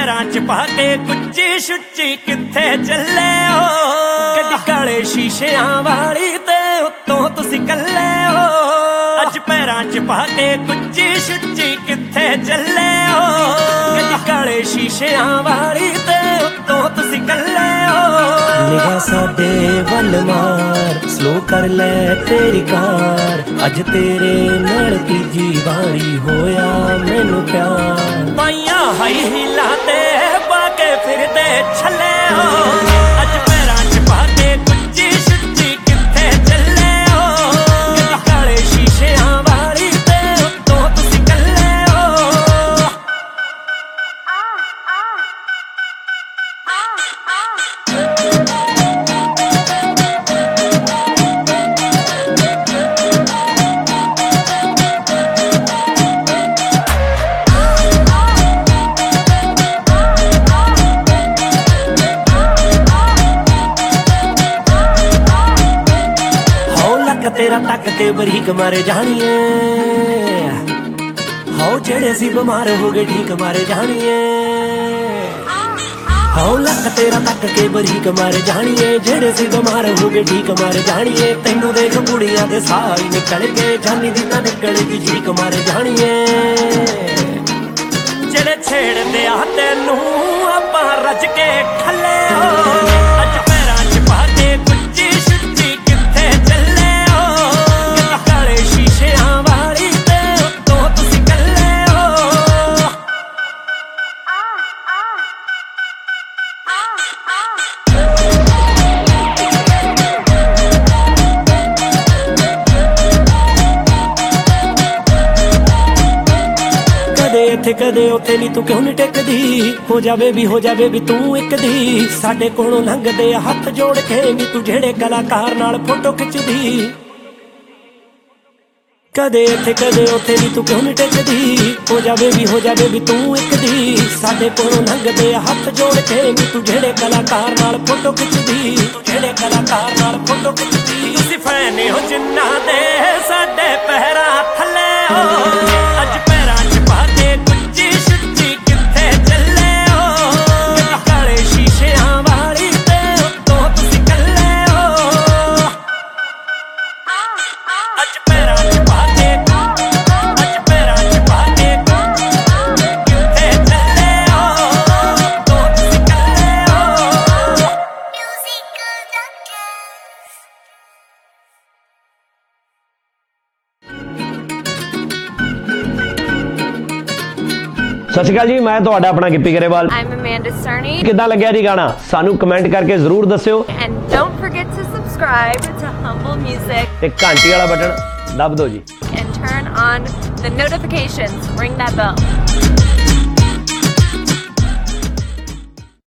पैरां च पाके कुच्ची शुच्ची कित्थे चले हो गड्डी काले शीशियां वाली ते उत्तों तुसी कल्ले हो अज पैरां च पाके कुच्ची शुच्ची कित्थे चले हो गड्डी काले शीशियां वाली ते उत्तों तुसी कल्ले हो निगाह साडे वल मार स्लो कर ले तेरी कार अज तेरे नाल तीजी वारी होया मैनू प्यार पाइयां हाई हीलां ते पाके फिरदे छले हो अज पैरां च पाके कुच्ची शुच्ची कित्थे चले हो गड्डी काले शीशियां वाली ते उत्तों तुसी कल्ले हो तेरा तक के बरीक मारे जानिए हो जेड़े सी बीमार हो गए ठीक मारे जानिए हो लक तेरा तक के बरीक मारे जानिए जेड़े सी बीमार हो गए ठीक मारे जानिए तेनू देख कुड़ियां दे साई निकल गए जानी दी तां निकलेगी चीक मारे जानिए जेड़े छेड़दे आ तेनू आपां रज के खले हो अज पैरां च पाके कुच्ची शुच्ची कित्थे चले कदे उत्थे नी तू क्यों नी टेकदी हो जावे भी तू एक दी साडे कोलों लंघदे हथ जोड़ के नी तू जेड़े कलाकार नाल फोटो खिचदी कदे उत्थे नी तू क्यों नी टेकदी हो जावे भी तू एक दी साडे कोलों लंघदे हथ जोड़ के नी तू जेड़े कलाकार नाल फोटो खिचदी तुसी फैन हो जिन्ना दे साडे पैरां थल्ले हो अज पैरां च पाके कुच्ची शुच्ची कित्थे चले हो गड्डी काले शीशियां वाली ते उत्तों तुसी कल्ले हो अज पैरां च पाके कित्थे चले हो उत्तों तुसी कल्ले हो ਸਤਿ ਸ਼੍ਰੀ ਅਕਾਲ ਜੀ, ਮੈਂ ਤੁਹਾਡਾ ਆਪਣਾ Gippy Grewal. I'm Amanda Cerny. ਕਿੱਦਾਂ ਲੱਗਿਆ ਜੀ ਗਾਣਾ? ਸਾਨੂੰ ਕਮੈਂਟ ਕਰਕੇ ਜ਼ਰੂਰ ਦੱਸਿਓ And don't forget to subscribe to Humble Music ਤੇ ਘੰਟੀ ਵਾਲਾ ਬਟਨ ਦੱਬ ਦਿਓ ਜੀ। and turn on the notifications. Ring that bell.